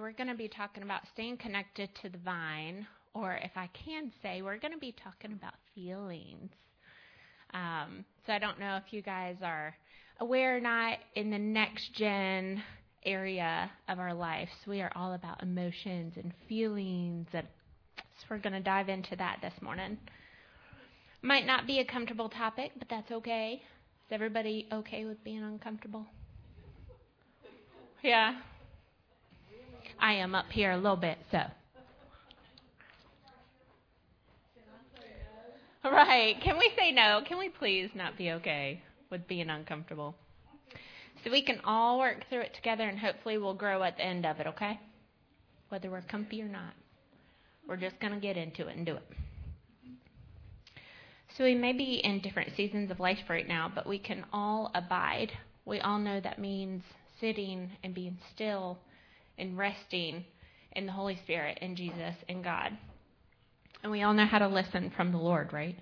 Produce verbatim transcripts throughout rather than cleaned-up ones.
we're going to be talking about staying connected to the vine, or if I can say, we're going to be talking about feelings. Um, so I don't know if you guys are aware or not, in the next gen area of our lives, we are all about emotions and feelings, and so we're going to dive into that this morning. Might not be a comfortable topic, but that's okay. Is everybody okay with being uncomfortable? Yeah. I am up here a little bit, so. Right. Can we say no? Can we please not be okay with being uncomfortable? So we can all work through it together, and hopefully we'll grow at the end of it, okay? Whether we're comfy or not. We're just going to get into it and do it. So we may be in different seasons of life right now, but we can all abide. We all know that means sitting and being still and resting in the Holy Spirit and Jesus and God. And we all know how to listen from the Lord, right?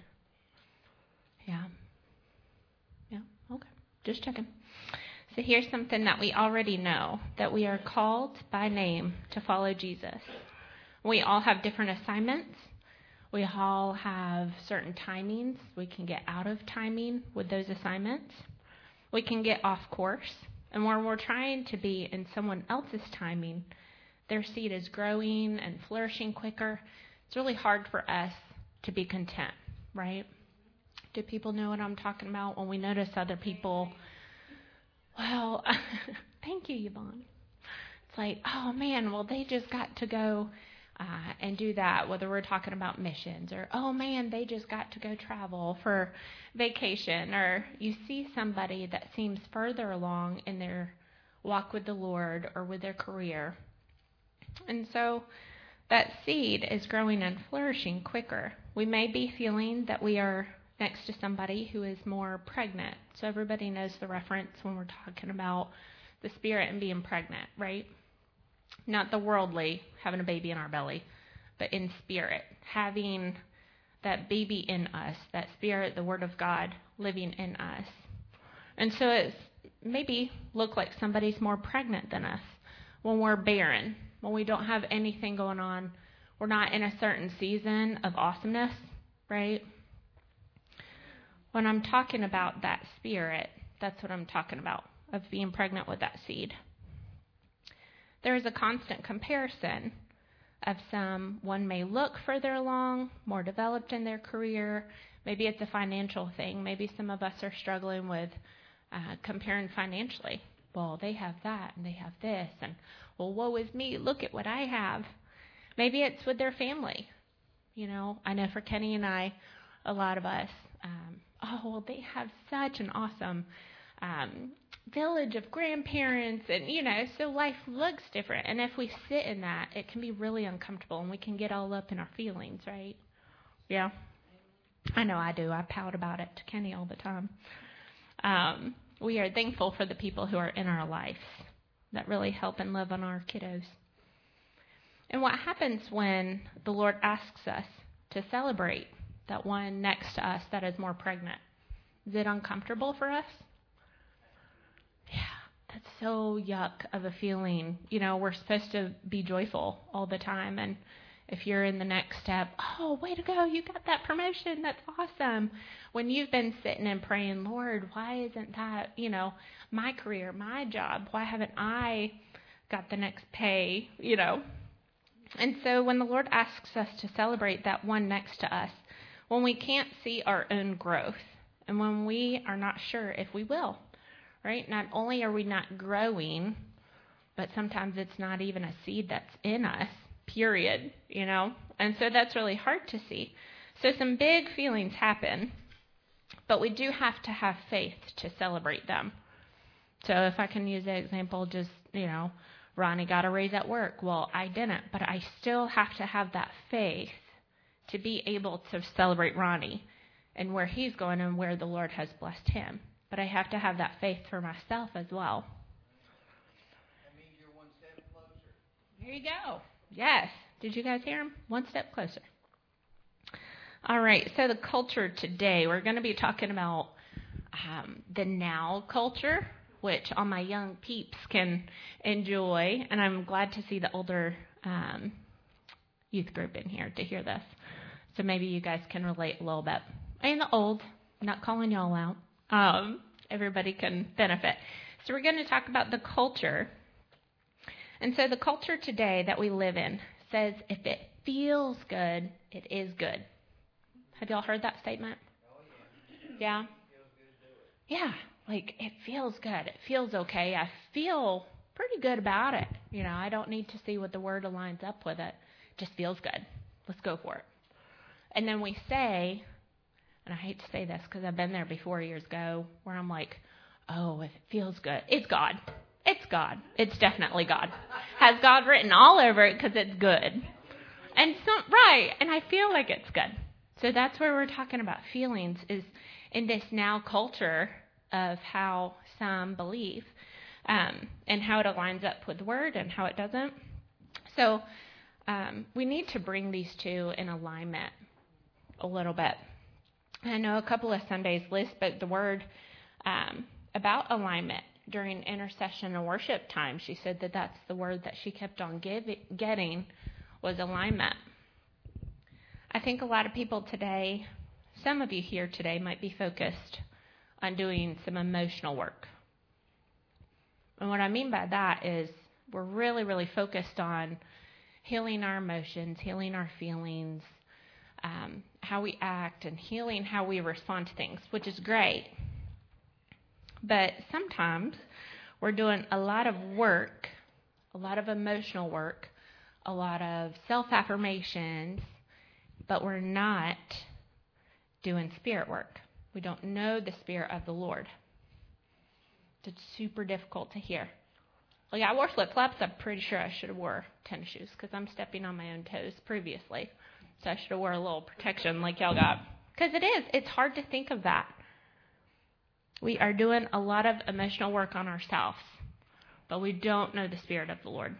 Yeah. Yeah, okay. Just checking. So here's something that we already know, that we are called by name to follow Jesus. We all have different assignments. We all have certain timings. We can get out of timing with those assignments. We can get off course. And when we're trying to be in someone else's timing, their seed is growing and flourishing quicker. It's really hard for us to be content, right? Do people know what I'm talking about when we notice other people? Well, thank you, Yvonne. It's like, oh, man, well, they just got to go uh, and do that, whether we're talking about missions, or, oh, man, they just got to go travel for vacation, or you see somebody that seems further along in their walk with the Lord or with their career. And so that seed is growing and flourishing quicker. We may be feeling that we are next to somebody who is more pregnant. So everybody knows the reference when we're talking about the spirit and being pregnant, right? Not the worldly, having a baby in our belly, but in spirit, having that baby in us, that spirit, the Word of God, living in us. And so it's maybe look like somebody's more pregnant than us when we're barren, when we don't have anything going on. We're not in a certain season of awesomeness, right? When I'm talking about that spirit, that's what I'm talking about, of being pregnant with that seed. There is a constant comparison of some, one may look further along, more developed in their career. Maybe it's a financial thing. Maybe some of us are struggling with uh, comparing financially. Well, they have that and they have this, and well, woe is me, look at what I have. Maybe it's with their family. You know, I know for Kenny and I, a lot of us, um, oh, well, they have such an awesome um, village of grandparents, and, you know, so life looks different. And if we sit in that, it can be really uncomfortable, and we can get all up in our feelings, right? Yeah. I know I do. I pout about it to Kenny all the time. Um, we are thankful for the people who are in our lives that really help and love on our kiddos. And what happens when the Lord asks us to celebrate that one next to us that is more pregnant? Is it uncomfortable for us? Yeah, that's so yuck of a feeling. You know, we're supposed to be joyful all the time. And if you're in the next step, oh, way to go, you got that promotion, that's awesome. When you've been sitting and praying, Lord, why isn't that, you know, my career, my job? Why haven't I got the next pay, you know? And so when the Lord asks us to celebrate that one next to us, when we can't see our own growth, and when we are not sure if we will, right? Not only are we not growing, but sometimes it's not even a seed that's in us, period, you know? And so that's really hard to see. So some big feelings happen, but we do have to have faith to celebrate them. So if I can use the example, just, you know, Ronnie got a raise at work. Well, I didn't, but I still have to have that faith to be able to celebrate Ronnie and where he's going and where the Lord has blessed him. But I have to have that faith for myself as well. That means you're one step closer. There you go. Yes. Did you guys hear him? One step closer. All right. So the culture today, we're going to be talking about um, the now culture. which all my young peeps can enjoy. And I'm glad to see the older um, youth group in here to hear this. So maybe you guys can relate a little bit. And the old, not calling y'all out. Um, everybody can benefit. So we're going to talk about the culture. And so the culture today that we live in says if it feels good, it is good. Have y'all heard that statement? Oh, yeah. Yeah? Yeah, like it feels good. It feels okay. I feel pretty good about it. You know, I don't need to see what the word aligns up with it. It just feels good. Let's go for it. And then we say, and I hate to say this because I've been there before years ago, where I'm like, oh, if it feels good, it's God. It's God. It's definitely God. Has God written all over it because it's good. And so, right, and I feel like it's good. So that's where we're talking about feelings, is in this now culture of how some believe um, and how it aligns up with the word and how it doesn't. So um, we need to bring these two in alignment a little bit. I know a couple of Sundays Liz spoke the word um, about alignment during intercession and worship time. She said that that's the word that she kept on give, getting was alignment. I think a lot of people today, some of you here today might be focused on doing some emotional work. And what I mean by that is we're really, really focused on healing our emotions, healing our feelings, um, how we act, and healing how we respond to things, which is great. But sometimes we're doing a lot of work, a lot of emotional work, a lot of self-affirmations, but we're not doing spirit work. We don't know the Spirit of the Lord. It's super difficult to hear. Like, I wore flip-flops. I'm pretty sure I should have wore tennis shoes because I'm stepping on my own toes previously. So I should have wore a little protection like y'all got. Because it is. It's hard to think of that. We are doing a lot of emotional work on ourselves, but we don't know the Spirit of the Lord.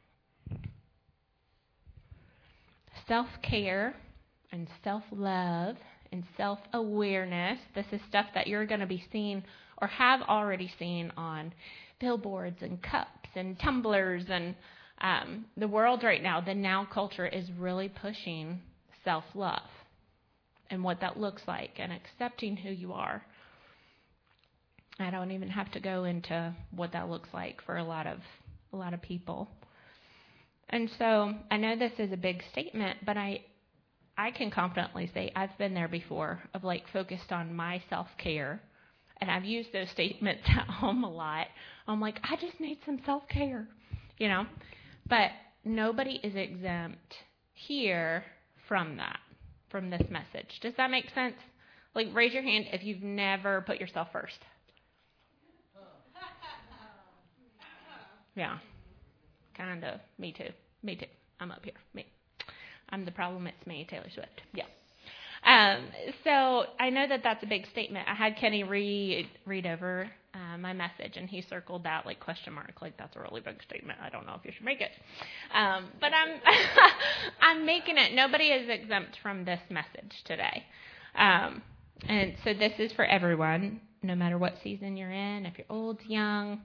Self-care and self-love and self-awareness, this is stuff that you're going to be seeing or have already seen on billboards and cups and tumblers and um, the world right now. The now culture is really pushing self-love and what that looks like and accepting who you are. I don't even have to go into what that looks like for a lot of a lot of people. And so I know this is a big statement, but I I can confidently say I've been there before, of like focused on my self-care. And I've used those statements at home a lot. I'm like, I just need some self-care, you know. But nobody is exempt here from that, from this message. Does that make sense? Like, raise your hand if you've never put yourself first. Yeah, kind of. Me too. Me too. I'm up here. Me. I'm the problem. It's me, Taylor Swift. Yeah. Um, so I know that that's a big statement. I had Kenny read read over uh, my message, and he circled that like question mark, like that's a really big statement. I don't know if you should make it, um, but I'm I'm making it. Nobody is exempt from this message today, um, and so this is for everyone, no matter what season you're in, if you're old, young.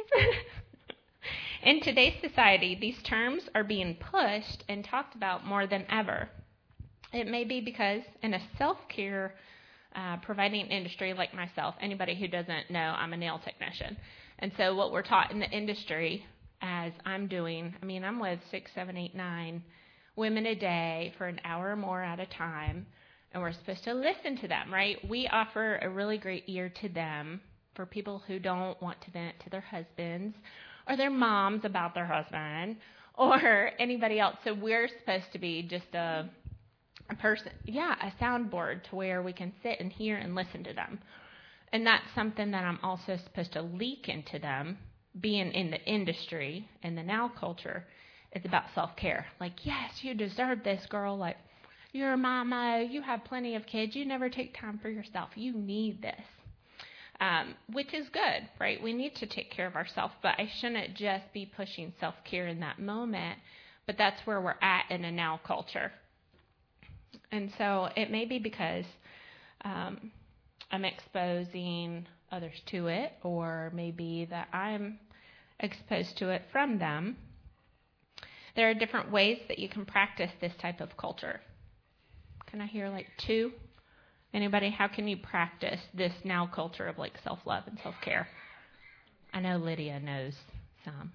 In today's society, these terms are being pushed and talked about more than ever. It may be because in a self-care uh, providing industry like myself, anybody who doesn't know, I'm a nail technician. And so what we're taught in the industry, as I'm doing, I mean, I'm with six, seven, eight, nine women a day for an hour or more at a time, and we're supposed to listen to them, right? We offer a really great ear to them for people who don't want to vent to their husbands or their moms about their husband or anybody else. So we're supposed to be just a a person, yeah, a soundboard to where we can sit and hear and listen to them. And that's something that I'm also supposed to leak into them, being in the industry and the now culture. It's about self-care. Like, yes, you deserve this, girl. Like, you're a mama. You have plenty of kids. You never take time for yourself. You need this, um, which is good, right? We need to take care of ourselves, but I shouldn't just be pushing self-care in that moment. But that's where we're at in a now culture. And so it may be because um, I'm exposing others to it, or maybe that I'm exposed to it from them. There are different ways that you can practice this type of culture. Can I hear like two? Anybody, how can you practice this now culture of like self-love and self-care? I know Lydia knows some.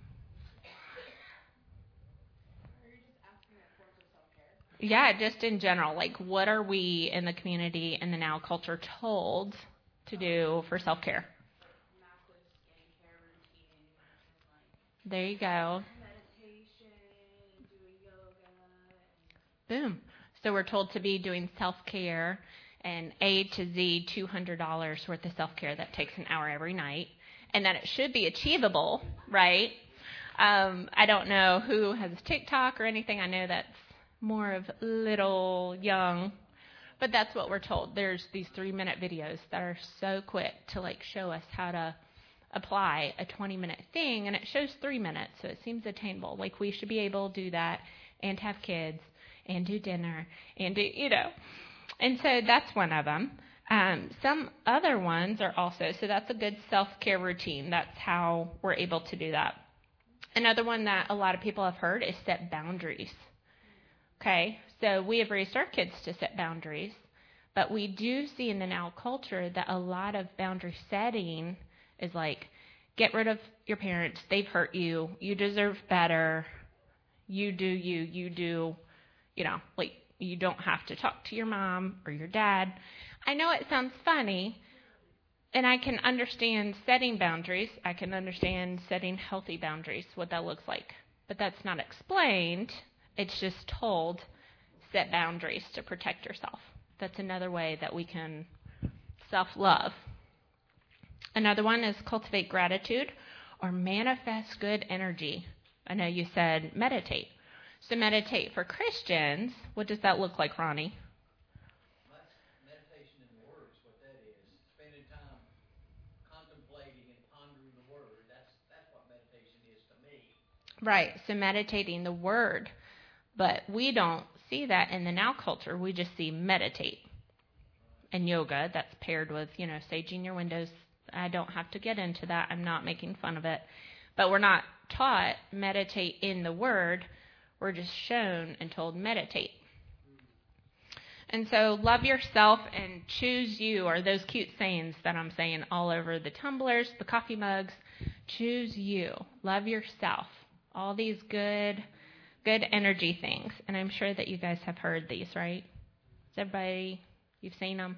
Yeah, just in general, like what are we in the community and the now culture told to do for self-care? Massive skincare routine. Like there you go. Meditation, doing yoga. Boom. So we're told to be doing self-care and A to Z two hundred dollars worth of self-care that takes an hour every night, and that it should be achievable, right? Um, I don't know who has TikTok or anything. I know that's more of little young, but that's what we're told. There's these three-minute videos that are so quick to like show us how to apply a twenty-minute thing, and it shows three minutes, so it seems attainable. Like we should be able to do that and have kids and do dinner and do, you know. And so that's one of them. Um, some other ones are also, so that's a good self-care routine. That's how we're able to do that. Another one that a lot of people have heard is set boundaries. Okay, so we have raised our kids to set boundaries, but we do see in the now culture that a lot of boundary setting is like, get rid of your parents, they've hurt you, you deserve better, you do you, you do, you know, like you don't have to talk to your mom or your dad. I know it sounds funny, and I can understand setting boundaries, I can understand setting healthy boundaries, what that looks like, but that's not explained. It's just told, set boundaries to protect yourself. That's another way that we can self-love. Another one is cultivate gratitude or manifest good energy. I know you said meditate. So meditate for Christians, what does that look like, Ronnie? Meditation in the Word is what that is. Spending time contemplating and pondering the Word. That's that's what meditation is to me. Right, so meditating the Word. But we don't see that in the now culture. We just see meditate. And yoga, that's paired with, you know, saging your windows. I don't have to get into that. I'm not making fun of it. But we're not taught meditate in the Word. We're just shown and told meditate. And so love yourself and choose you are those cute sayings that I'm saying all over the tumblers, the coffee mugs. Choose you. Love yourself. All these good... good energy things, and I'm sure that you guys have heard these, right? Is everybody, you've seen them?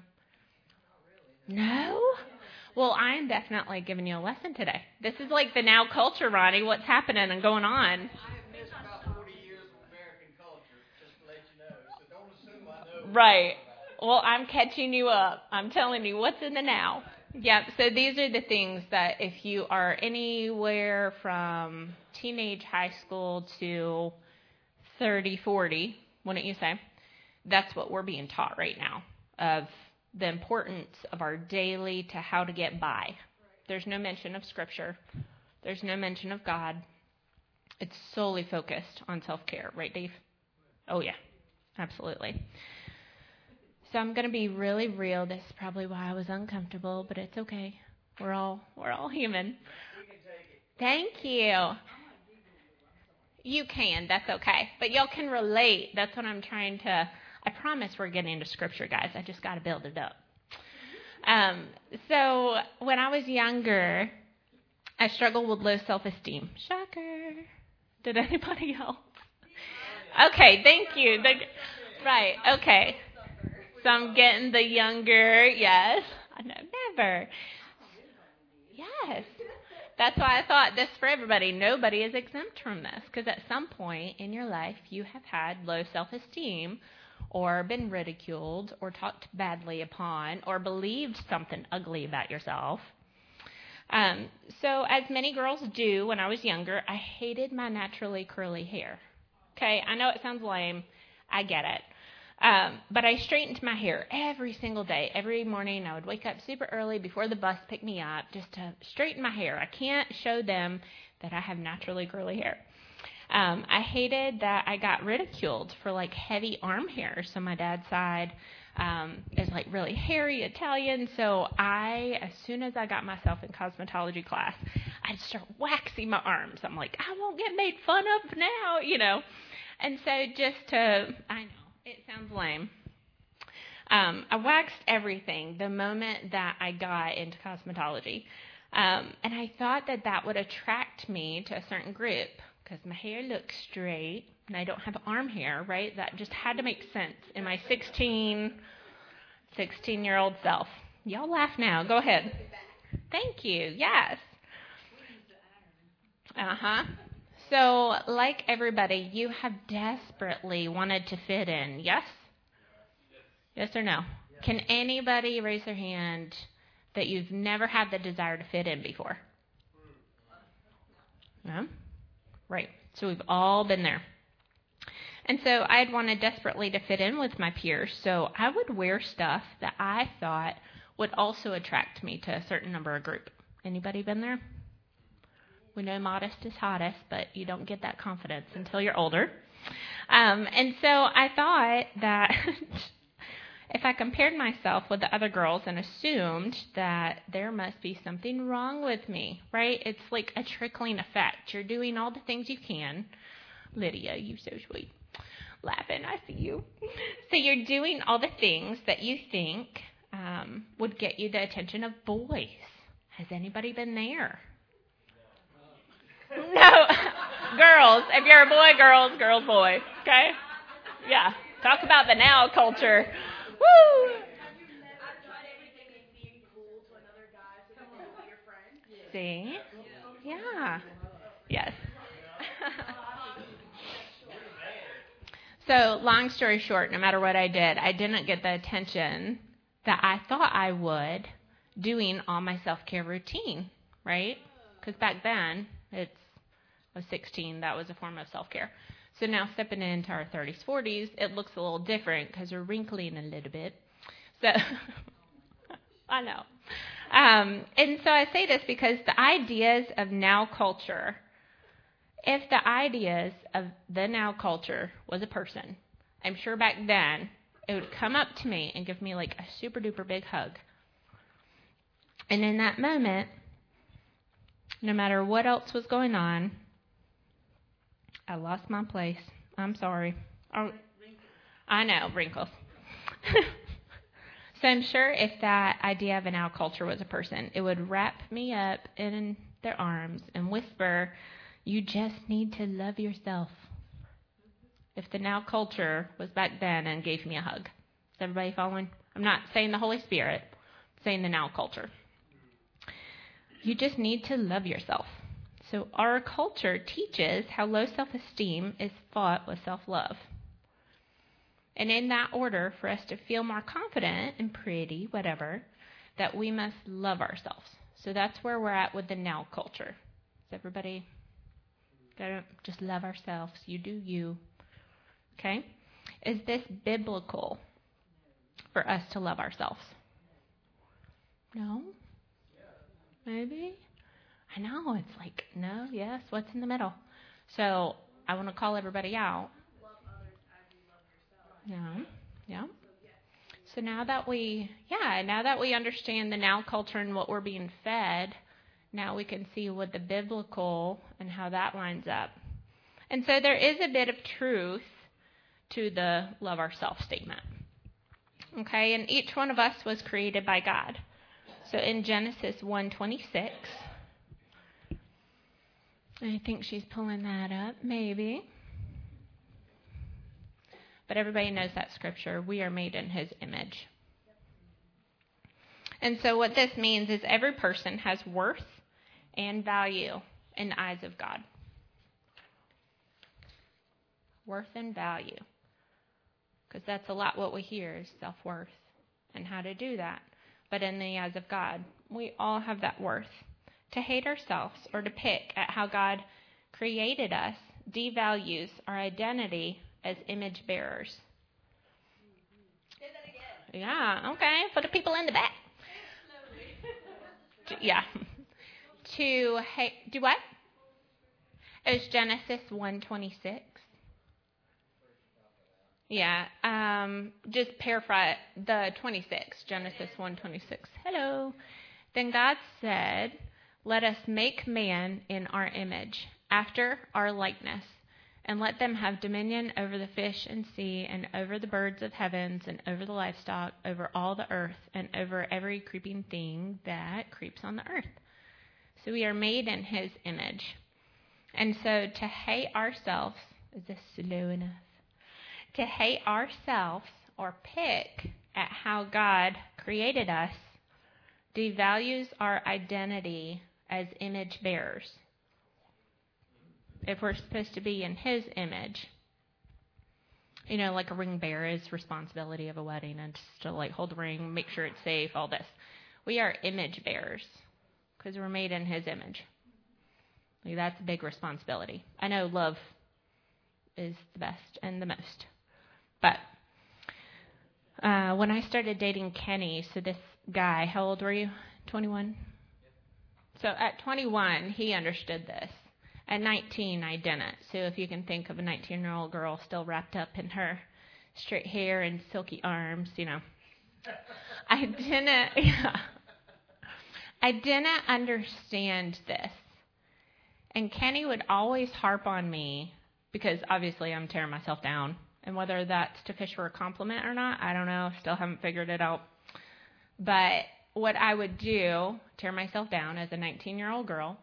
No? Well, I'm definitely giving you a lesson today. This is like the now culture, Ronnie, what's happening and going on. I have missed about forty years of American culture, just to let you know, so don't assume I know. Right. Well, I'm catching you up. I'm telling you what's in the now. Yep, so these are the things that if you are anywhere from teenage high school to thirty, forty, wouldn't you say? That's what we're being taught right now, of the importance of our daily to how to get by. There's no mention of Scripture. There's no mention of God. It's solely focused on self-care. Right, Dave? Oh, yeah, absolutely. So I'm going to be really real. This is probably why I was uncomfortable, but it's okay. We're all we're all human. We can take it. Thank you. You can. That's okay. But y'all can relate. That's what I'm trying to... I promise we're getting into Scripture, guys. I just got to build it up. Um, so when I was younger, I struggled with low self-esteem. Shocker. Did anybody else? Okay, thank you. The, right, okay. So I'm getting the younger, yes. I know, never. Yes. That's why I thought this for everybody. Nobody is exempt from this, because at some point in your life you have had low self-esteem or been ridiculed or talked badly upon or believed something ugly about yourself. Um, so as many girls do when I was younger, I hated my naturally curly hair. Okay, I know it sounds lame. I get it. Um, but I straightened my hair every single day. Every morning I would wake up super early before the bus picked me up just to straighten my hair. I can't show them that I have naturally curly hair. Um, I hated that I got ridiculed for like heavy arm hair. So my dad's side um, is like really hairy Italian. So I, as soon as I got myself in cosmetology class, I'd start waxing my arms. I'm like, I won't get made fun of now, you know. And so just to, I know, it sounds lame. Um, I waxed everything the moment that I got into cosmetology. Um, and I thought that that would attract me to a certain group because my hair looks straight and I don't have arm hair, right? That just had to make sense in my sixteen, sixteen-year-old self. Y'all laugh now. Go ahead. Thank you. Yes. Uh-huh. So, like everybody, you have desperately wanted to fit in, yes? Yes or no? Can anybody raise their hand that you've never had the desire to fit in before? No? Right. So we've all been there. And so I had wanted desperately to fit in with my peers, so I would wear stuff that I thought would also attract me to a certain number of group. Anybody been there? We know modest is hottest, but you don't get that confidence until you're older. Um, and so I thought that if I compared myself with the other girls and assumed that there must be something wrong with me, right? It's like a trickling effect. You're doing all the things you can. Lydia, you so sweet. Laughing, I see you. So you're doing all the things that you think um, would get you the attention of boys. Has anybody been there? No. Girls. If you're a boy, girls, girls, boy. Okay? Yeah. Talk about the now culture. Woo! See? Yeah. Yes. So, long story short, no matter what I did, I didn't get the attention that I thought I would doing all my self-care routine, right? Because back then, it's, I was sixteen, that was a form of self-care. So now stepping into our thirties, forties, it looks a little different because we're wrinkling a little bit. So, I know. Um, and so I say this because the ideas of now culture, if the ideas of the now culture was a person, I'm sure back then it would come up to me and give me like a super duper big hug. And in that moment, no matter what else was going on, I lost my place. I'm sorry. Oh, I know, wrinkles. So I'm sure if that idea of a now culture was a person, it would wrap me up in their arms and whisper, you just need to love yourself. If the now culture was back then and gave me a hug. Is everybody following? I'm not saying the Holy Spirit. I'm saying the now culture. You just need to love yourself. So our culture teaches how low self-esteem is fought with self-love. And in that order, for us to feel more confident and pretty, whatever, that we must love ourselves. So that's where we're at with the now culture. Is everybody gotta just love ourselves? You do you. Okay? Is this biblical for us to love ourselves? No? Maybe? I know, it's like, no, yes, what's in the middle? So I want to call everybody out. Love others as you love yourself. Yeah, yeah. So now that we, yeah, now that we understand the now culture and what we're being fed, now we can see what the biblical and how that lines up. And so there is a bit of truth to the love ourselves statement. Okay, and each one of us was created by God. So in Genesis one twenty-six, I think she's pulling that up, maybe. But everybody knows that scripture. We are made in His image. And so what this means is every person has worth and value in the eyes of God. Worth and value. Because that's a lot what we hear is self-worth and how to do that. But in the eyes of God, we all have that worth. To hate ourselves or to pick at how God created us devalues our identity as image bearers. Say that again. Yeah, okay. For the people in the back. To, yeah. To hate, do what? It was Genesis one twenty-six. Yeah, um, just paraphrase the twenty-six, Genesis one twenty-six. Hello. Then God said, "Let us make man in our image, after our likeness, and let them have dominion over the fish and sea, and over the birds of heavens, and over the livestock, over all the earth, and over every creeping thing that creeps on the earth." So we are made in his image. And so to hate ourselves, is this slow enough? To hate ourselves or pick at how God created us devalues our identity as image bearers. If we're supposed to be in his image, you know, like a ring bearer is responsibility of a wedding and just to like hold the ring, make sure it's safe, all this. We are image bearers because we're made in his image. Like, that's a big responsibility. I know love is the best and the most. But uh, when I started dating Kenny, so this guy, how old were you? twenty-one? So at twenty-one, he understood this. At nineteen, I didn't. So if you can think of a nineteen-year-old girl still wrapped up in her straight hair and silky arms, you know. I didn't, yeah. I didn't understand this. And Kenny would always harp on me because obviously I'm tearing myself down. And whether that's to fish for a compliment or not, I don't know. Still haven't figured it out. But what I would do, tear myself down as a nineteen-year-old girl,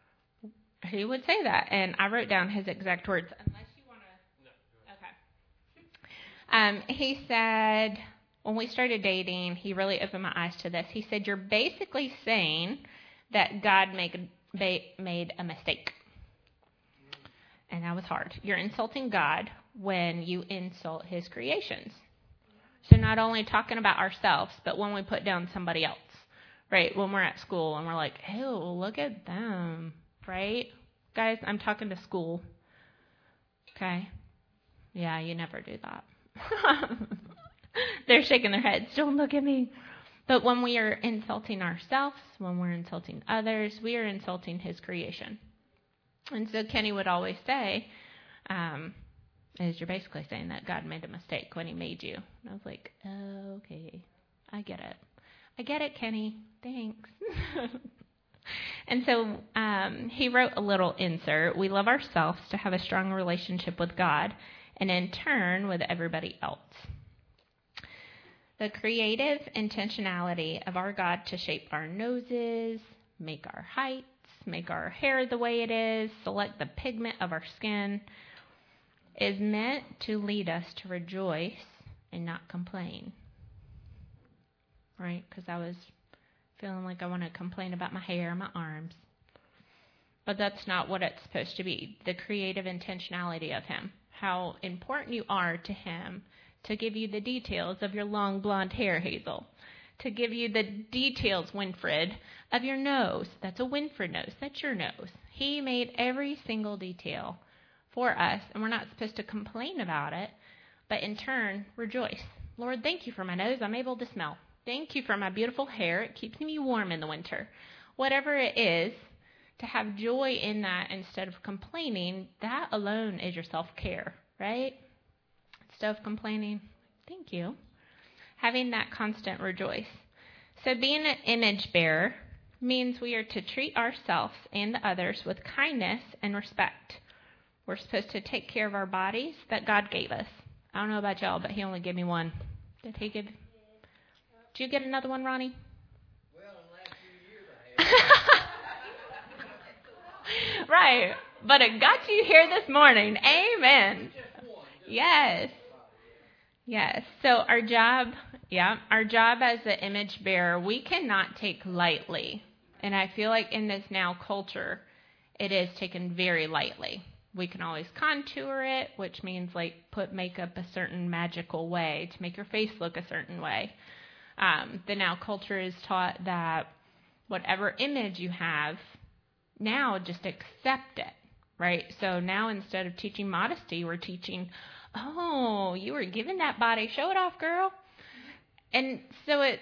he would say that. And I wrote down his exact words. Unless you want to. No. Okay. Um, he said, when we started dating, he really opened my eyes to this. He said, "You're basically saying that God made, made a mistake." And that was hard. You're insulting God when you insult his creations. So not only talking about ourselves, but when we put down somebody else, right? When we're at school and we're like, "Ew, look at them," right? Guys, I'm talking to school. Okay? Yeah, you never do that. They're shaking their heads. Don't look at me. But when we are insulting ourselves, when we're insulting others, we are insulting his creation. And so Kenny would always say, um, is you're basically saying that God made a mistake when he made you. And I was like, oh, okay, I get it. I get it, Kenny. Thanks. And so um, he wrote a little insert. We love ourselves to have a strong relationship with God and in turn with everybody else. The creative intentionality of our God to shape our noses, make our heights, make our hair the way it is, select the pigment of our skin, is meant to lead us to rejoice and not complain. Right? Because I was feeling like I want to complain about my hair, my arms. But that's not what it's supposed to be. The creative intentionality of him. How important you are to him to give you the details of your long blonde hair, Hazel. To give you the details, Winfred, of your nose. That's a Winfred nose. That's your nose. He made every single detail for us, and we're not supposed to complain about it, but in turn, rejoice. Lord, thank you for my nose. I'm able to smell. Thank you for my beautiful hair. It keeps me warm in the winter. Whatever it is, to have joy in that instead of complaining, that alone is your self-care, right? Instead of complaining, thank you. Having that constant rejoice. So being an image bearer means we are to treat ourselves and the others with kindness and respect. We're supposed to take care of our bodies that God gave us. I don't know about y'all, but he only gave me one. Did he give? Did you get another one, Ronnie? Well, in the last few years I have. Right. But it got you here this morning. Amen. Just one. Just Yes. Yes. So our job, yeah, our job as an image bearer, we cannot take lightly. And I feel like in this now culture, it is taken very lightly. We can always contour it, which means like put makeup a certain magical way to make your face look a certain way. Um, the now culture is taught that whatever image you have, now just accept it, right? So now instead of teaching modesty, we're teaching, oh, you were given that body, show it off, girl. And so it's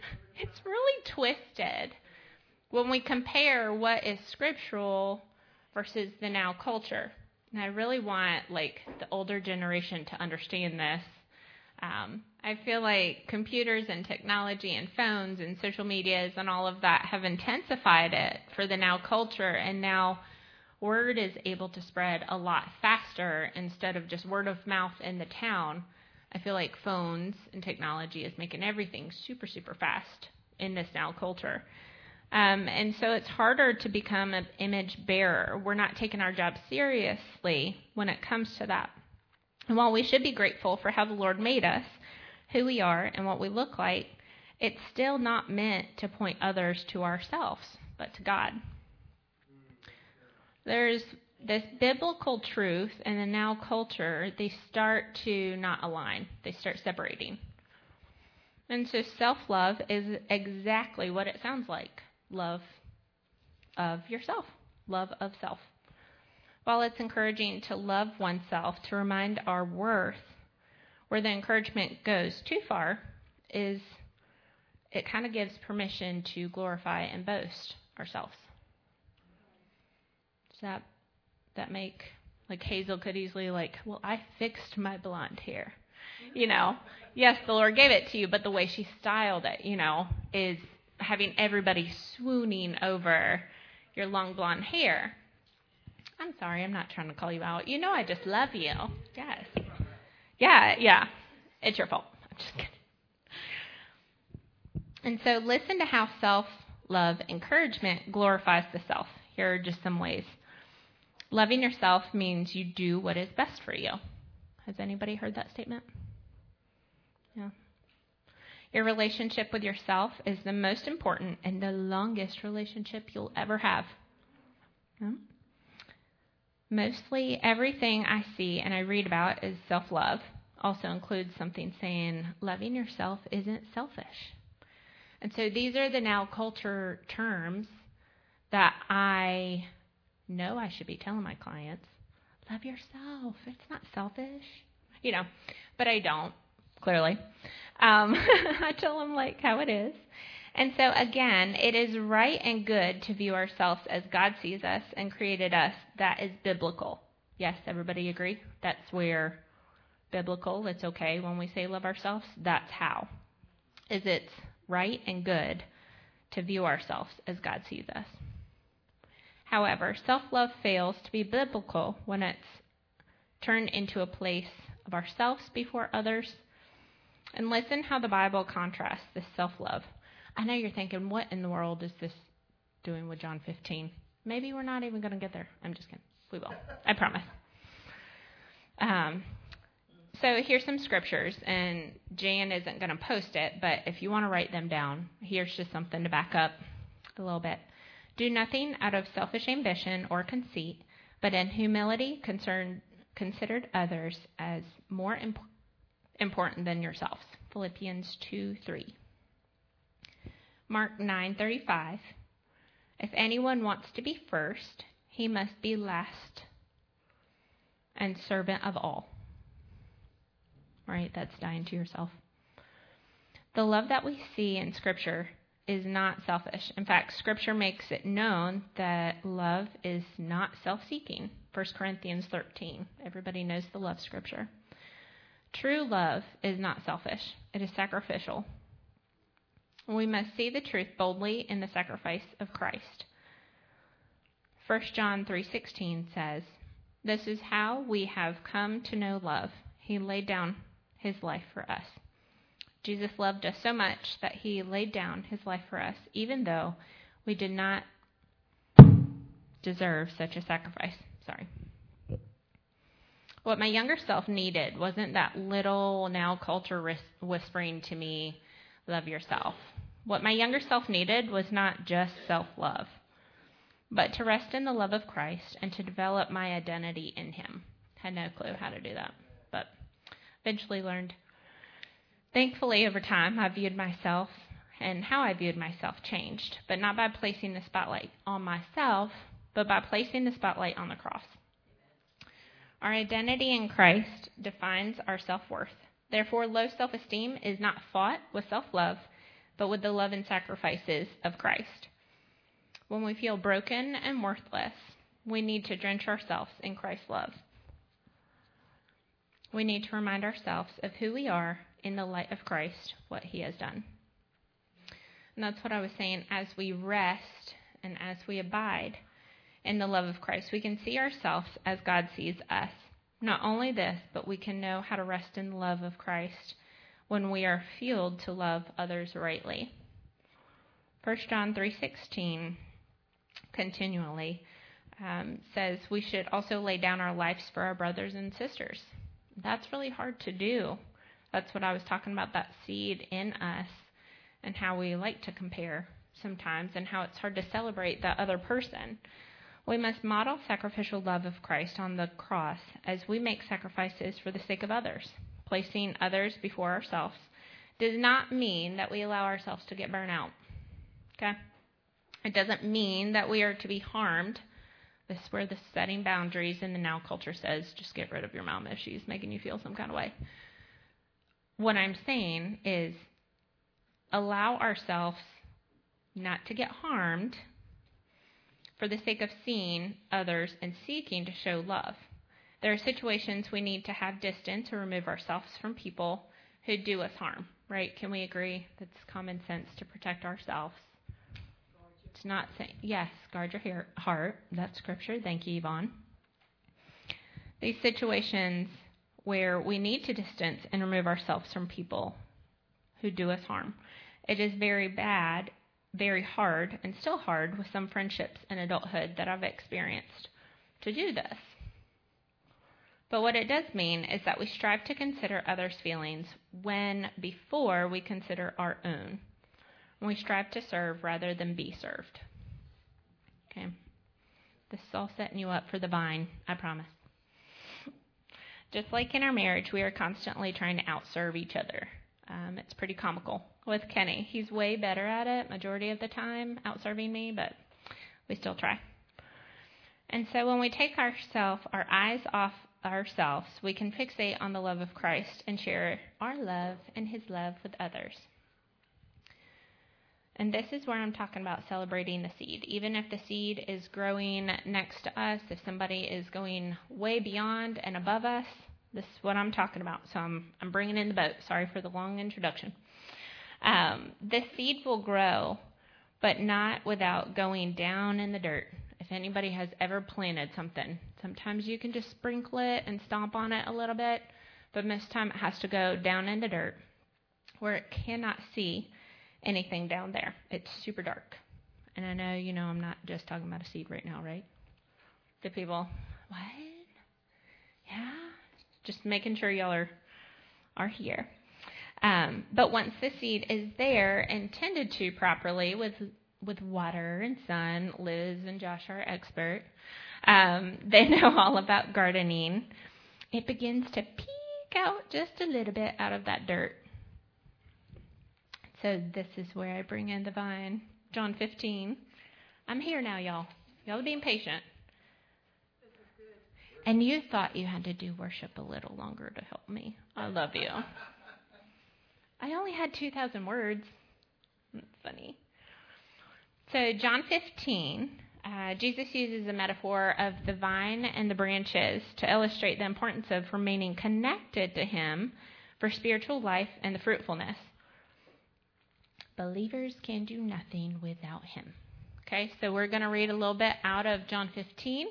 it's really twisted when we compare what is scriptural versus the now culture. And I really want, like, the older generation to understand this. Um, I feel like computers and technology and phones and social medias and all of that have intensified it for the now culture, and now word is able to spread a lot faster instead of just word of mouth in the town. I feel like phones and technology is making everything super, super fast in this now culture. Um, and so it's harder to become an image bearer. We're not taking our job seriously when it comes to that. And while we should be grateful for how the Lord made us, who we are, and what we look like, it's still not meant to point others to ourselves, but to God. There's this biblical truth and the now culture, they start to not align. They start separating. And so self-love is exactly what it sounds like. Love of yourself. Love of self. While it's encouraging to love oneself, to remind our worth, where the encouragement goes too far is it kind of gives permission to glorify and boast ourselves. Does that, that make, like Hazel could easily like, well, I fixed my blonde hair. You know, yes, the Lord gave it to you, but the way she styled it, you know, is having everybody swooning over your long blonde hair. I'm sorry, I'm not trying to call you out. You know I just love you. Yes. Yeah, yeah. It's your fault. I'm just kidding. And so listen to how self-love encouragement glorifies the self. Here are just some ways. Loving yourself means you do what is best for you. Has anybody heard that statement? Yeah. Your relationship with yourself is the most important and the longest relationship you'll ever have. Yeah. Mostly everything I see and I read about is self-love. Also includes something saying loving yourself isn't selfish. And so these are the now culture terms that I know I should be telling my clients. Love yourself. It's not selfish. You know, but I don't, clearly. Um, I tell them like how it is. And so, again, it is right and good to view ourselves as God sees us and created us. That is biblical. Yes, everybody agree? That's where biblical, it's okay when we say love ourselves. That's how. Is it's right and good to view ourselves as God sees us. However, self-love fails to be biblical when it's turned into a place of ourselves before others. And listen how the Bible contrasts this self-love. I know you're thinking, what in the world is this doing with John fifteen? Maybe we're not even going to get there. I'm just kidding. We will. I promise. Um, so here's some scriptures, and Jan isn't going to post it, but if you want to write them down, here's just something to back up a little bit. Do nothing out of selfish ambition or conceit, but in humility concern, considered others as more imp- important than yourselves. Philippians two three. Mark nine thirty-five. If anyone wants to be first, he must be last and servant of all. Right? That's dying to yourself. The love that we see in Scripture is not selfish. In fact, Scripture makes it known that love is not self-seeking. First Corinthians thirteen. Everybody knows the love Scripture. True love is not selfish. It is sacrificial. We must see the truth boldly in the sacrifice of Christ. First John three sixteen says, "This is how we have come to know love. He laid down his life for us." Jesus loved us so much that he laid down his life for us, even though we did not deserve such a sacrifice. Sorry. What my younger self needed wasn't that little now culture whispering to me, love yourself. What my younger self needed was not just self-love, but to rest in the love of Christ and to develop my identity in him. Had no clue how to do that, but eventually learned. Thankfully, over time, I viewed myself, and how I viewed myself changed, but not by placing the spotlight on myself, but by placing the spotlight on the cross. Our identity in Christ defines our self-worth. Therefore, low self-esteem is not fought with self-love, but with the love and sacrifices of Christ. When we feel broken and worthless, we need to drench ourselves in Christ's love. We need to remind ourselves of who we are in the light of Christ, what he has done. And that's what I was saying. As we rest and as we abide in the love of Christ, we can see ourselves as God sees us. Not only this, but we can know how to rest in the love of Christ when we are fueled to love others rightly. First John three sixteen continually um, says we should also lay down our lives for our brothers and sisters. That's really hard to do. That's what I was talking about, that seed in us, and how we like to compare sometimes, and how it's hard to celebrate that other person. We must model sacrificial love of Christ on the cross as we make sacrifices for the sake of others. Placing others before ourselves does not mean that we allow ourselves to get burnt out. Okay? It doesn't mean that we are to be harmed. This is where the setting boundaries in the now culture says, just get rid of your mom if she's making you feel some kind of way. What I'm saying is allow ourselves not to get harmed for the sake of seeing others and seeking to show love. There are situations we need to have distance or remove ourselves from people who do us harm, right? Can we agree? That's common sense to protect ourselves. It's not saying, yes, guard your hair, heart. That's scripture. Thank you, Yvonne. These situations where we need to distance and remove ourselves from people who do us harm. It is very bad, very hard, and still hard with some friendships in adulthood that I've experienced to do this. But what it does mean is that we strive to consider others' feelings when before we consider our own. We strive to serve rather than be served. Okay. This is all setting you up for the vine, I promise. Just like in our marriage, we are constantly trying to outserve each other. Um, it's pretty comical with Kenny. He's way better at it majority of the time, outserving me, but we still try. And so when we take ourself, our eyes off ourselves, we can fixate on the love of Christ and share our love and his love with others. And this is where I'm talking about celebrating the seed. Even if the seed is growing next to us, if somebody is going way beyond and above us, this is what I'm talking about. So I'm, I'm bringing in the boat. Sorry for the long introduction. Um, this seed will grow, but not without going down in the dirt. If anybody has ever planted something, sometimes you can just sprinkle it and stomp on it a little bit, but most of the time it has to go down in the dirt where it cannot see anything down there. It's super dark. And I know, you know, I'm not just talking about a seed right now, right? The people, what? Yeah? Just making sure y'all are, are here. Um, but once the seed is there and tended to properly with with water and sun, Liz and Josh are expert. Um, they know all about gardening. It begins to peek out just a little bit out of that dirt. So this is where I bring in the vine. John fifteen. I'm here now, y'all. Y'all are being patient. And you thought you had to do worship a little longer to help me. I love you. I only had two thousand words. That's funny. So John fifteen, uh, Jesus uses a metaphor of the vine and the branches to illustrate the importance of remaining connected to him for spiritual life and the fruitfulness. Believers can do nothing without him. Okay, so we're going to read a little bit out of John fifteen.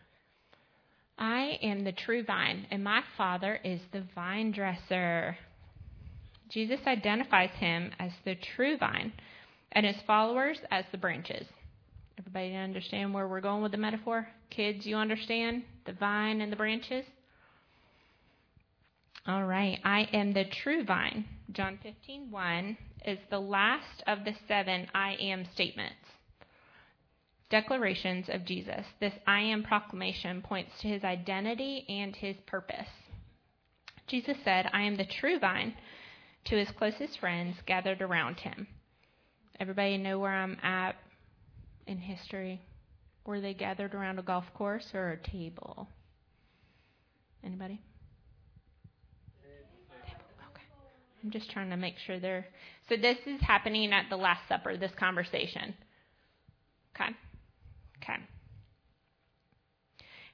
I am the true vine, and my Father is the vine dresser. Jesus identifies him as the true vine and his followers as the branches. Everybody understand where we're going with the metaphor? Kids, you understand the vine and the branches? All right. I am the true vine. John fifteen one is the last of the seven I am statements. Declarations of Jesus. This I am proclamation points to his identity and his purpose. Jesus said, I am the true vine, to his closest friends gathered around him. Everybody know where I'm at in history? Were they gathered around a golf course or a table? Anybody? Okay. I'm just trying to make sure they're... So this is happening at the Last Supper, this conversation. Okay. Okay.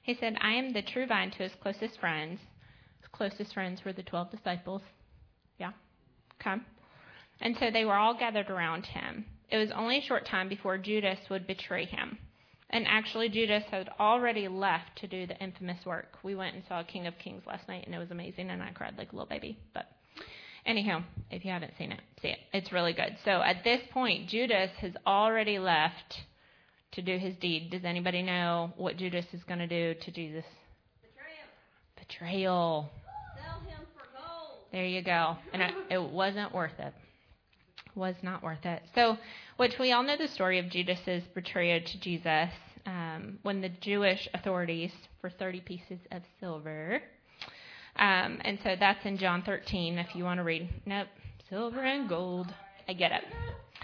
He said, I am the true vine to his closest friends. His closest friends were the twelve disciples. Yeah. Okay. And so they were all gathered around him. It was only a short time before Judas would betray him. And actually, Judas had already left to do the infamous work. We went and saw King of Kings last night, and it was amazing, and I cried like a little baby. But anyhow, if you haven't seen it, see it. It's really good. So at this point, Judas has already left to do his deed. Does anybody know what Judas is going to do to Jesus? Betrayal. Betrayal. Sell him for gold. There you go. And I, it wasn't worth it. Was not worth it. So, which we all know the story of Judas's betrayal to Jesus um, when the Jewish authorities for thirty pieces of silver. Um, and so that's in John thirteen if you want to read. Nope. Silver and gold. I get it.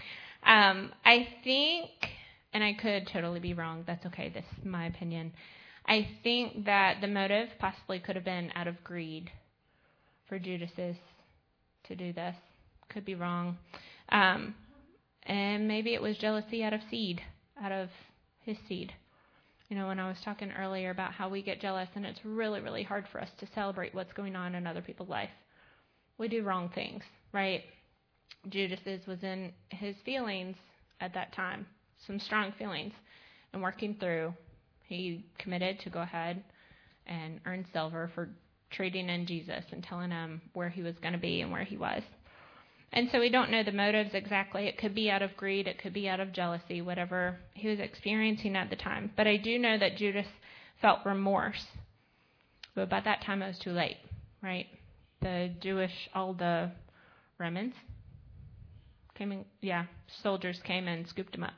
Um, I think, and I could totally be wrong. That's okay. This is my opinion. I think that the motive possibly could have been out of greed for Judas's to do this. Could be wrong. Um, and maybe it was jealousy out of seed, out of his seed. You know, when I was talking earlier about how we get jealous, and it's really, really hard for us to celebrate what's going on in other people's life. We do wrong things, right? Judas's was in his feelings at that time, some strong feelings, and working through, he committed to go ahead and earn silver for trading in Jesus and telling him where he was going to be and where he was. And so we don't know the motives exactly. It could be out of greed. It could be out of jealousy, whatever he was experiencing at the time. But I do know that Judas felt remorse. But by that time, it was too late, right? The Jewish, all the Romans came in, yeah, soldiers came and scooped him up.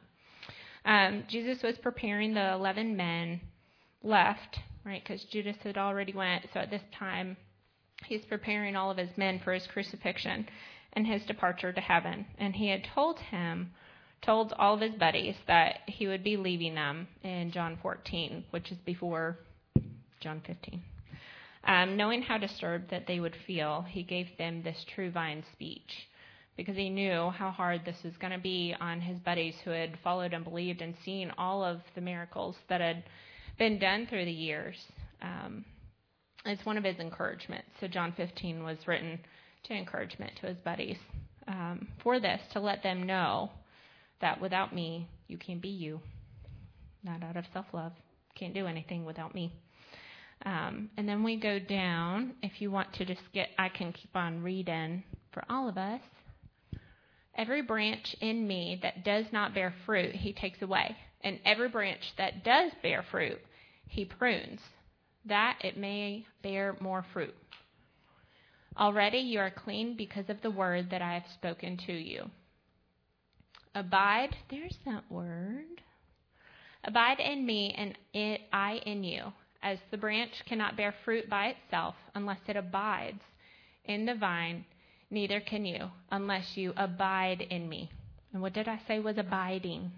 Um, Jesus was preparing the eleven men left, right, because Judas had already went. So at this time, he's preparing all of his men for his crucifixion and his departure to heaven. And he had told him, told all of his buddies that he would be leaving them in John fourteen, which is before John fifteen. Um, knowing how disturbed that they would feel, he gave them this true vine speech because he knew how hard this was going to be on his buddies who had followed and believed and seen all of the miracles that had been done through the years. Um, it's one of his encouragements. So John fifteen was written to encouragement to his buddies um, for this, to let them know that without me, you can't be you. Not out of self-love. Can't do anything without me. Um, and then we go down. If you want to just get, I can keep on reading for all of us. Every branch in me that does not bear fruit, he takes away. And every branch that does bear fruit, he prunes, that it may bear more fruit. Already you are clean because of the word that I have spoken to you. Abide, there's that word. Abide in me and it, I in you. As the branch cannot bear fruit by itself unless it abides in the vine, neither can you unless you abide in me. And what did I say was abiding?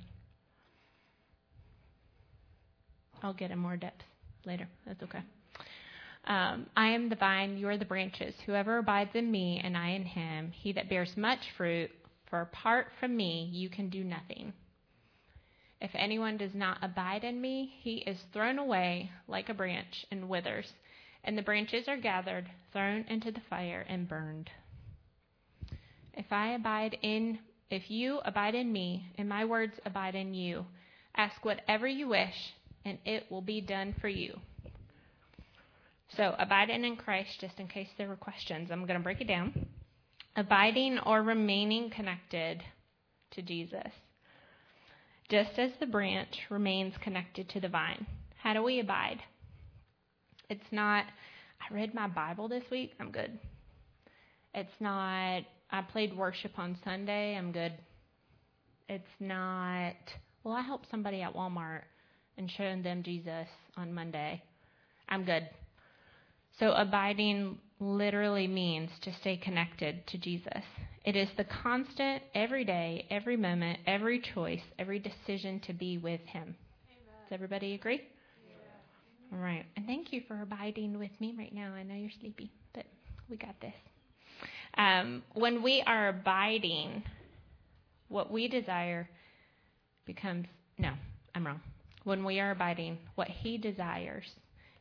I'll get in more depth later. That's okay. Um, I am the vine, you are the branches. Whoever abides in me and I in him, he that bears much fruit, for apart from me you can do nothing. If anyone does not abide in me, he is thrown away like a branch and withers, and the branches are gathered, thrown into the fire and burned. If I abide in, if you abide in me, and my words abide in you, ask whatever you wish, and it will be done for you. So, abiding in Christ, just in case there were questions, I'm going to break it down. Abiding or remaining connected to Jesus. Just as the branch remains connected to the vine. How do we abide? It's not, I read my Bible this week, I'm good. It's not, I played worship on Sunday, I'm good. It's not, well, I helped somebody at Walmart and showed them Jesus on Monday. I'm good. So abiding literally means to stay connected to Jesus. It is the constant, every day, every moment, every choice, every decision to be with him. Amen. Does everybody agree? Yeah. All right. And thank you for abiding with me right now. I know you're sleepy, but we got this. Um, when we are abiding, what we desire becomes, no, I'm wrong. When we are abiding, what he desires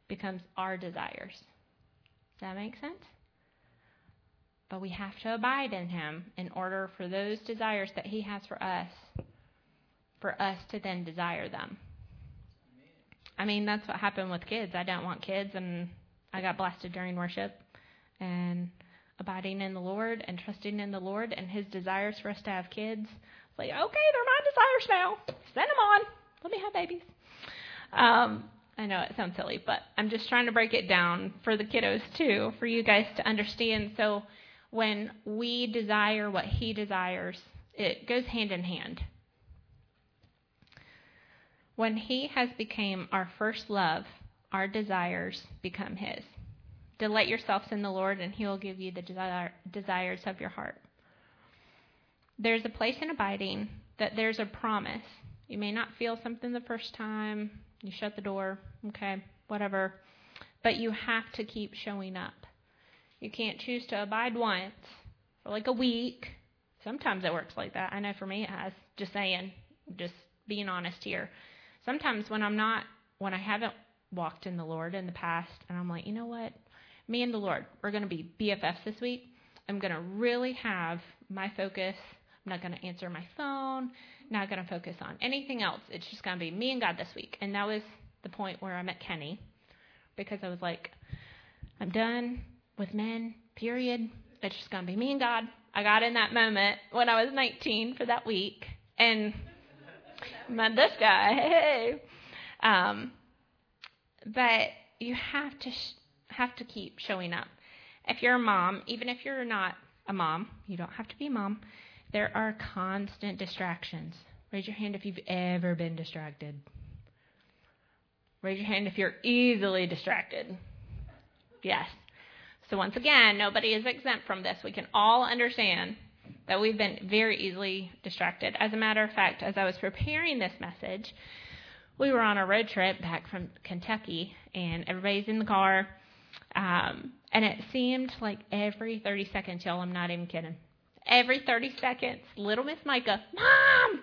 becomes our desires. Does that make sense? But we have to abide in him in order for those desires that he has for us, for us to then desire them. I mean, that's what happened with kids. I don't want kids, and I got blasted during worship. And abiding in the Lord and trusting in the Lord and his desires for us to have kids. It's like, okay, they're my desires now. Send them on. Let me have babies. Um, I know it sounds silly, but I'm just trying to break it down for the kiddos too, for you guys to understand. So when we desire what he desires, it goes hand in hand. When he has become our first love, our desires become his. Delight yourselves in the Lord, and he will give you the desire, desires of your heart. There's a place in abiding that there's a promise. You may not feel something the first time. You shut the door. Okay, whatever. But you have to keep showing up. You can't choose to abide once for like a week. Sometimes it works like that. I know for me it has. Just saying. Just being honest here. Sometimes when I'm not, when I haven't walked in the Lord in the past, and I'm like, you know what? Me and the Lord, we're going to be B F Fs this week. I'm going to really have my focus. I'm not going to answer my phone. Not going to focus on anything else. It's just going to be me and God this week. And that was the point where I met Kenny, because I was like, I'm done with men, period. It's just going to be me and God. I got in that moment when I was nineteen for that week. And met this guy. Hey. Um, but you have to sh- have to keep showing up. If you're a mom, even if you're not a mom, you don't have to be a mom. There are constant distractions. Raise your hand if you've ever been distracted. Raise your hand if you're easily distracted. Yes. So once again, nobody is exempt from this. We can all understand that we've been very easily distracted. As a matter of fact, as I was preparing this message, we were on a road trip back from Kentucky, and everybody's in the car. Um, and it seemed like every thirty seconds, y'all, I'm not even kidding. Every thirty seconds, little Miss Micah, Mom!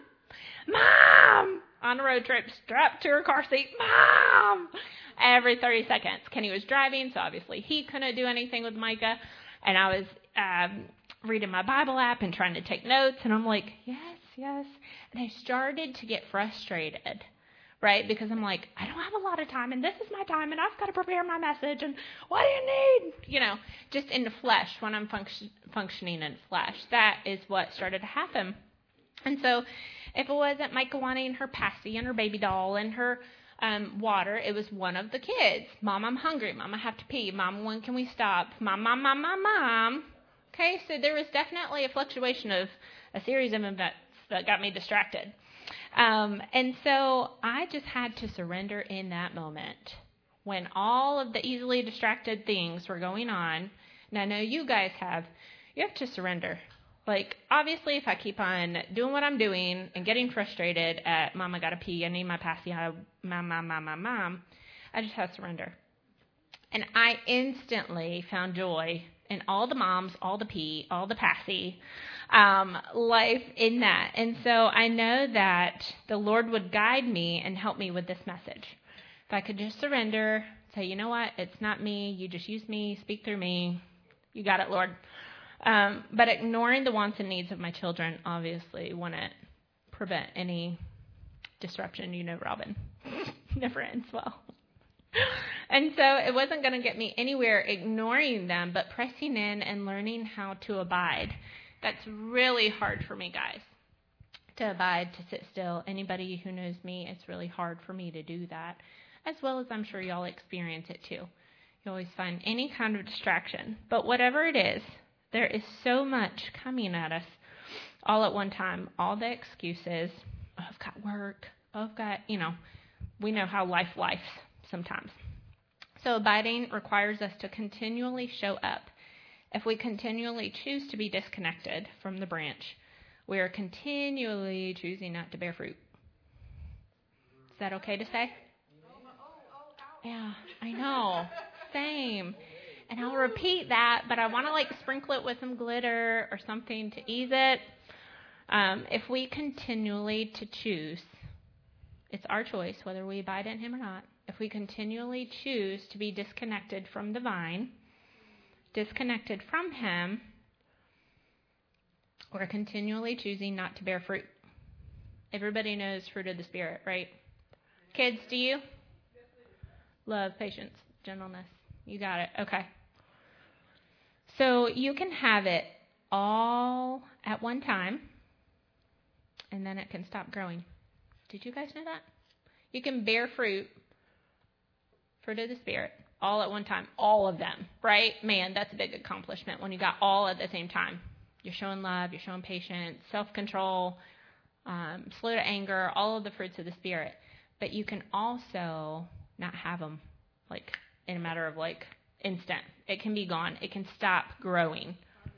Mom! On a road trip, strapped to her car seat, Mom! Every thirty seconds. Kenny was driving, so obviously he couldn't do anything with Micah. And I was um, reading my Bible app and trying to take notes, and I'm like, yes, yes. And I started to get frustrated. Right? Because I'm like, I don't have a lot of time, and this is my time, and I've got to prepare my message, and what do you need? You know, just in the flesh, when I'm function, functioning in flesh. That is what started to happen. And so if it wasn't Micah wanting her passy and her baby doll and her um, water, it was one of the kids. Mom, I'm hungry. Mom, I have to pee. Mom, when can we stop? Mom, mom, mom, mom, mom. Okay, so there was definitely a fluctuation of a series of events that got me distracted. Um, and so I just had to surrender in that moment when all of the easily distracted things were going on. And I know you guys have, you have to surrender. Like, obviously, if I keep on doing what I'm doing and getting frustrated at, Mom, I got to pee, I need my passy, mom, mom, mom, mom, mom, I just have to surrender. And I instantly found joy in all the moms, all the pee, all the passy, um, life in that. And so I know that the Lord would guide me and help me with this message. If I could just surrender, say, you know what, it's not me, you just use me, speak through me, you got it, Lord. Um, but ignoring the wants and needs of my children obviously wouldn't prevent any disruption. You know, Robin never ends well. And so it wasn't going to get me anywhere ignoring them, but pressing in and learning how to abide. That's really hard for me, guys, to abide, to sit still. Anybody who knows me, it's really hard for me to do that, as well as I'm sure y'all experience it too. You always find any kind of distraction. But whatever it is, there is so much coming at us all at one time. All the excuses. Oh, I've got work. Oh, I've got, you know, we know how life life sometimes. So abiding requires us to continually show up. If we continually choose to be disconnected from the branch, we are continually choosing not to bear fruit. Is that okay to say? Yeah, I know. Same. And I'll repeat that, but I want to like sprinkle it with some glitter or something to ease it. Um, if we continually to choose, it's our choice whether we abide in him or not. if we continually choose to be disconnected from the vine, disconnected from him, we're continually choosing not to bear fruit. Everybody knows fruit of the Spirit, right? Kids, do you? Love, patience, gentleness. You got it. Okay. So you can have it all at one time, and then it can stop growing. Did you guys know that? You can bear fruit, fruit of the Spirit, all at one time. All of them, right? Man, that's a big accomplishment when you got all at the same time. You're showing love, you're showing patience, self-control, um, slow to anger, all of the fruits of the Spirit. But you can also not have them, like, in a matter of, like, instant. It can be gone. It can stop growing.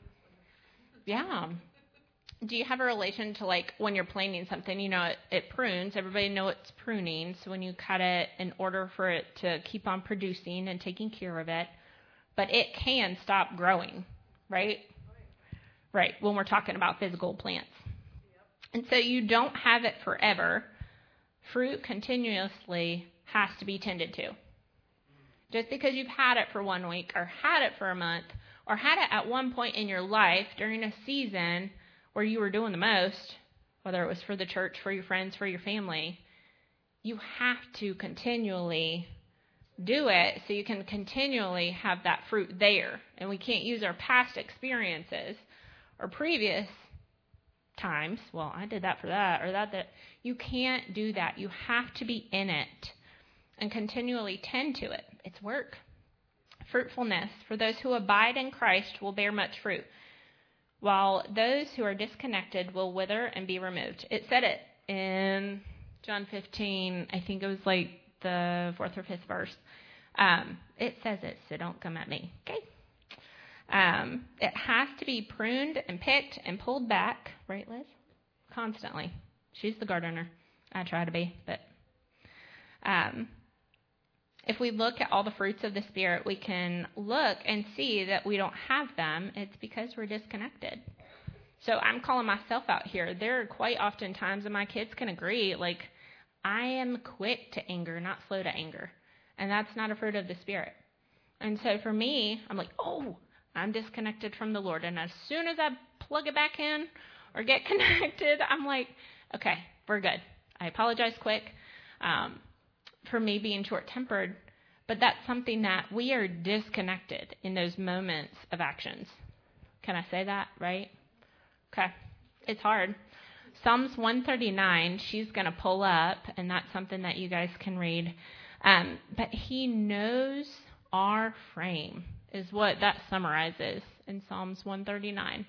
Yeah. Do you have a relation to, like, when you're planting something, you know, it, it prunes. Everybody know it's pruning. So when you cut it in order for it to keep on producing and taking care of it, but it can stop growing, right? Right, when we're talking about physical plants. And so you don't have it forever. Fruit continuously has to be tended to. Just because you've had it for one week or had it for a month or had it at one point in your life during a season where you were doing the most, whether it was for the church, for your friends, for your family, you have to continually do it so you can continually have that fruit there. And we can't use our past experiences or previous times, well, I did that for that, or that, that. You can't do that. You have to be in it and continually tend to it. It's work. Fruitfulness. For those who abide in Christ will bear much fruit, while those who are disconnected will wither and be removed. It said it in John fifteen, I think it was like the fourth or fifth verse. Um, it says it, so don't come at me, okay? Um, it has to be pruned and picked and pulled back, right, Liz? Constantly. She's the gardener. I try to be, but um, if we look at all the fruits of the Spirit, we can look and see that we don't have them. It's because we're disconnected. So I'm calling myself out here. There are quite often times, and my kids can agree, like, I am quick to anger, not slow to anger. And that's not a fruit of the Spirit. And so for me, I'm like, oh, I'm disconnected from the Lord. And as soon as I plug it back in or get connected, I'm like, okay, we're good. I apologize quick um, for me being short-tempered. But that's something that we are disconnected in those moments of actions. Can I say that, right? Okay. It's hard. Psalms one thirty-nine, she's going to pull up, and that's something that you guys can read. Um, but he knows our frame is what that summarizes in Psalms one thirty-nine.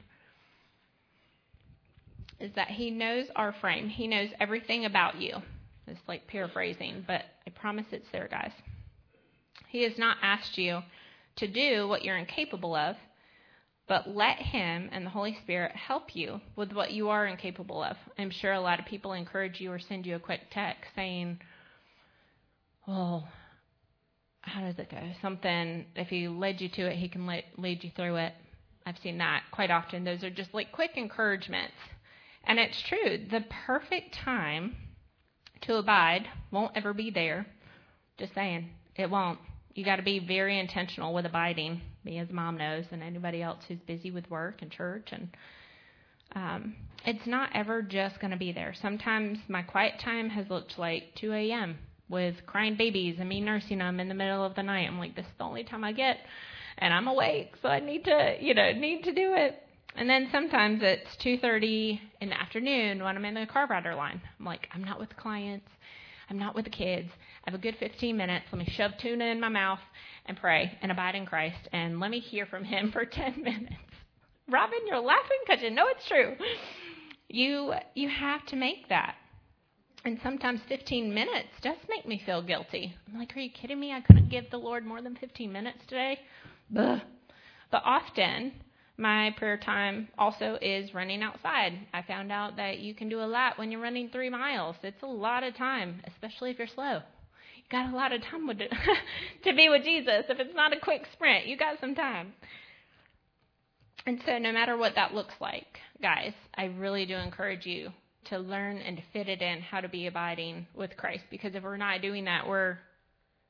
Is that he knows our frame. He knows everything about you. It's like paraphrasing, but I promise it's there, guys. He has not asked you to do what you're incapable of, but let him and the Holy Spirit help you with what you are incapable of. I'm sure a lot of people encourage you or send you a quick text saying, well, how does it go? Something, if he led you to it, he can lead, lead you through it. I've seen that quite often. Those are just like quick encouragements. And it's true. The perfect time to abide won't ever be there. Just saying, it won't. You got to be very intentional with abiding, me as mom knows, and anybody else who's busy with work and church. And um, it's not ever just going to be there. Sometimes my quiet time has looked like two a.m. with crying babies and me nursing them in the middle of the night. I'm like, this is the only time I get, and I'm awake, so I need to, you know, need to do it. And then sometimes it's two thirty in the afternoon when I'm in the car rider line. I'm like, I'm not with the clients. I'm not with the kids. I have a good fifteen minutes. Let me shove tuna in my mouth and pray and abide in Christ. And let me hear from him for ten minutes. Robin, you're laughing because you know it's true. You, you have to make that. And sometimes fifteen minutes does make me feel guilty. I'm like, are you kidding me? I couldn't give the Lord more than fifteen minutes today? Ugh. But often, my prayer time also is running outside. I found out that you can do a lot when you're running three miles. It's a lot of time, especially if you're slow. You got a lot of time with it to be with Jesus. If it's not a quick sprint, you got some time. And so no matter what that looks like, guys, I really do encourage you to learn and to fit it in how to be abiding with Christ. Because if we're not doing that, we're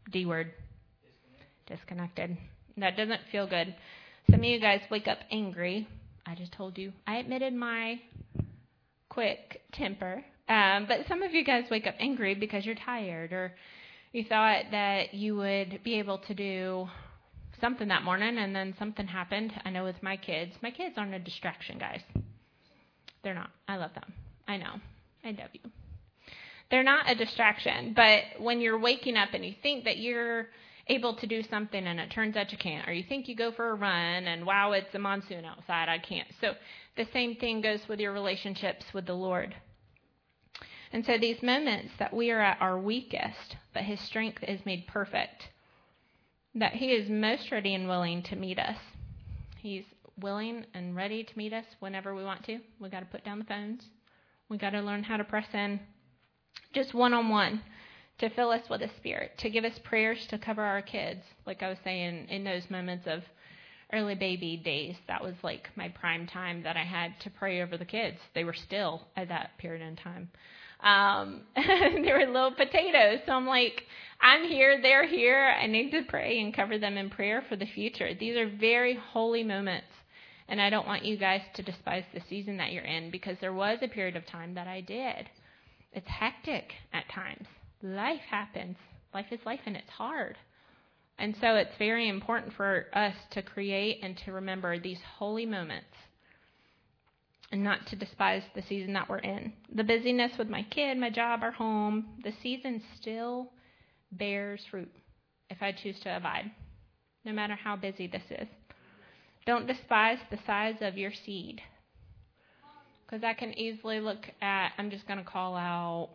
D word. Disconnected. That doesn't feel good. Some of you guys wake up angry. I just told you. I admitted my quick temper. Um, but some of you guys wake up angry because you're tired, or you thought that you would be able to do something that morning, and then something happened. I know with my kids. My kids aren't a distraction, guys. They're not. I love them. I know. I love you. They're not a distraction. But when you're waking up and you think that you're able to do something and it turns out you can't, or you think you go for a run and wow, it's a monsoon outside, I can't. So the same thing goes with your relationships with the Lord. And so these moments that we are at our weakest, but his strength is made perfect, that he is most ready and willing to meet us. He's willing and ready to meet us whenever we want to. We got to put down the phones. We got to learn how to press in just one-on-one to fill us with the Spirit, to give us prayers to cover our kids. Like I was saying, in those moments of early baby days, that was like my prime time that I had to pray over the kids. They were still at that period in time. Um, they were little potatoes. So I'm like, I'm here, they're here. I need to pray and cover them in prayer for the future. These are very holy moments. And I don't want you guys to despise the season that you're in, because there was a period of time that I did. It's hectic at times. Life happens. Life is life, and it's hard. And so it's very important for us to create and to remember these holy moments and not to despise the season that we're in. The busyness with my kid, my job, our home, the season still bears fruit if I choose to abide, no matter how busy this is. Don't despise the size of your seed, because I can easily look at, I'm just going to call out,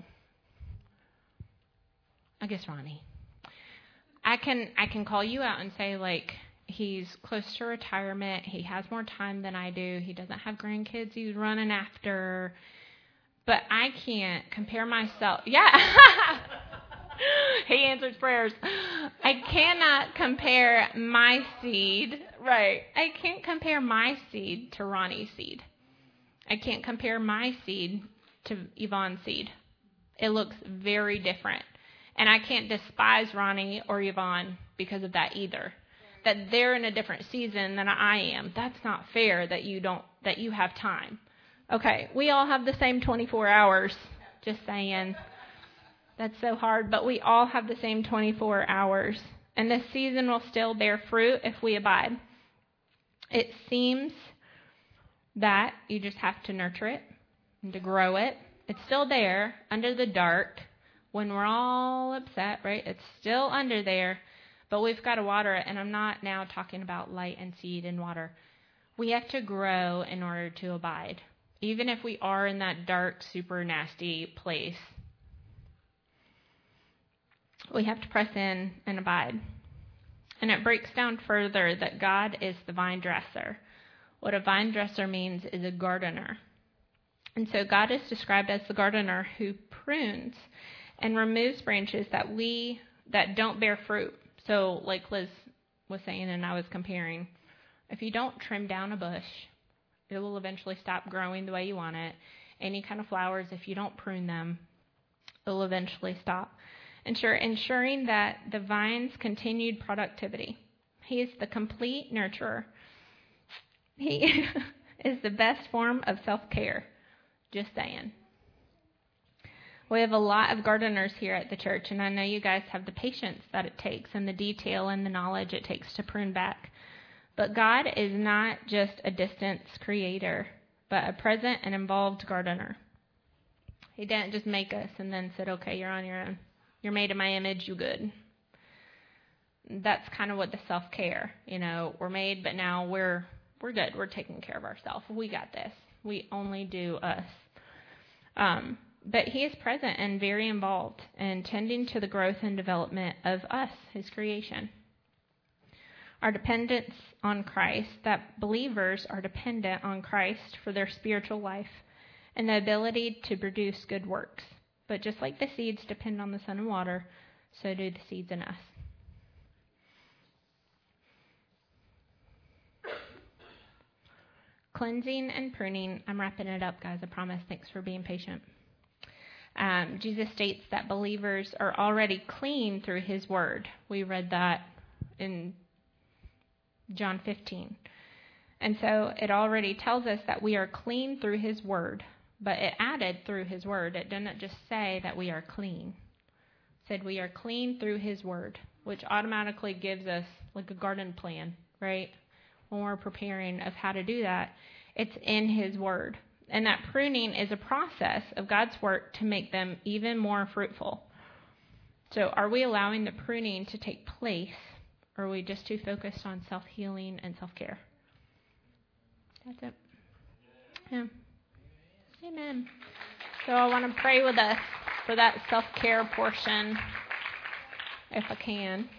I guess Ronnie. I can I can call you out and say, like, he's close to retirement. He has more time than I do. He doesn't have grandkids he's running after. But I can't compare myself. Yeah. He answers prayers. I cannot compare my seed. Right. I can't compare my seed to Ronnie's seed. I can't compare my seed to Yvonne's seed. It looks very different. And I can't despise Ronnie or Yvonne because of that either. That they're in a different season than I am. That's not fair that you don't that you have time. Okay, we all have the same twenty-four hours. Just saying. That's so hard, but we all have the same twenty-four hours. And this season will still bear fruit if we abide. It seems that you just have to nurture it and to grow it. It's still there under the dark. When we're all upset, right? It's still under there, but we've got to water it. And I'm not now talking about light and seed and water. We have to grow in order to abide. Even if we are in that dark, super nasty place, we have to press in and abide. And it breaks down further that God is the vine dresser. What a vine dresser means is a gardener. And so God is described as the gardener who prunes and removes branches that we that don't bear fruit. So like Liz was saying, and I was comparing, if you don't trim down a bush, it will eventually stop growing the way you want it. Any kind of flowers, if you don't prune them, it will eventually stop. Ensure, ensuring that the vine's continued productivity. He is the complete nurturer. He is the best form of self-care. Just saying. We have a lot of gardeners here at the church, and I know you guys have the patience that it takes and the detail and the knowledge it takes to prune back. But God is not just a distance creator, but a present and involved gardener. He didn't just make us and then said, okay, you're on your own. You're made in my image, you good. That's kind of what the self-care, you know, we're made, but now we're we're good. We're taking care of ourselves. We got this. We only do us. Um, but he is present and very involved in tending to the growth and development of us, his creation. Our dependence on Christ, that believers are dependent on Christ for their spiritual life and the ability to produce good works. But just like the seeds depend on the sun and water, so do the seeds in us. Cleansing and pruning. I'm wrapping it up, guys. I promise. Thanks for being patient. Um, Jesus states that believers are already clean through his word. We read that in John fifteen. And so it already tells us that we are clean through his word, but it added through his word. It didn't just say that we are clean. It said we are clean through his word, which automatically gives us like a garden plan, right? When we're preparing of how to do that, it's in his word. And that pruning is a process of God's work to make them even more fruitful. So are we allowing the pruning to take place, or are we just too focused on self-healing and self-care? That's it. Yeah. Amen. So I want to pray with us for that self-care portion, if I can.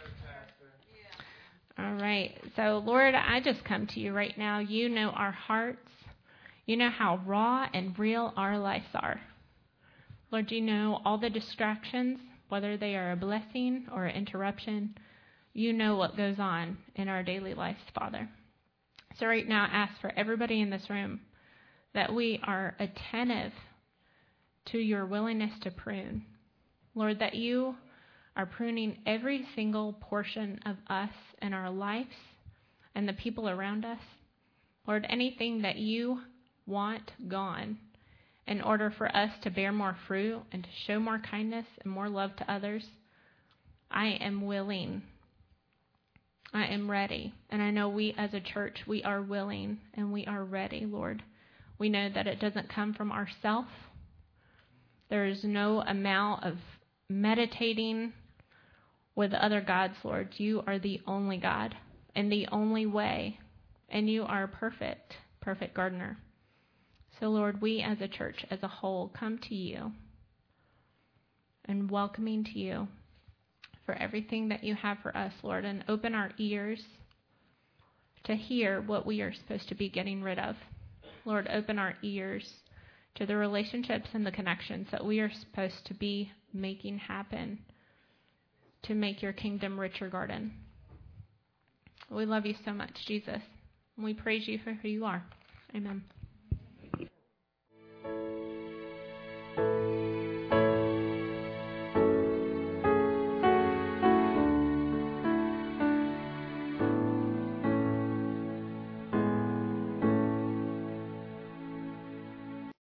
All right. So, Lord, I just come to you right now. You know our hearts. You know how raw and real our lives are. Lord, you know all the distractions, whether they are a blessing or an interruption. You know what goes on in our daily lives, Father. So right now, I ask for everybody in this room that we are attentive to your willingness to prune. Lord, that you are pruning every single portion of us and our lives and the people around us. Lord, anything that you want gone in order for us to bear more fruit and to show more kindness and more love to others, I am willing. I am ready. And I know we as a church, we are willing and we are ready, Lord. We know that it doesn't come from ourselves. There is no amount of meditating with other gods, Lord. You are the only God and the only way. And you are perfect, perfect gardener. So, Lord, we as a church, as a whole, come to you and welcoming to you for everything that you have for us, Lord, and open our ears to hear what we are supposed to be getting rid of. Lord, open our ears to the relationships and the connections that we are supposed to be making happen to make your kingdom richer garden. We love you so much, Jesus. And we praise you for who you are. Amen.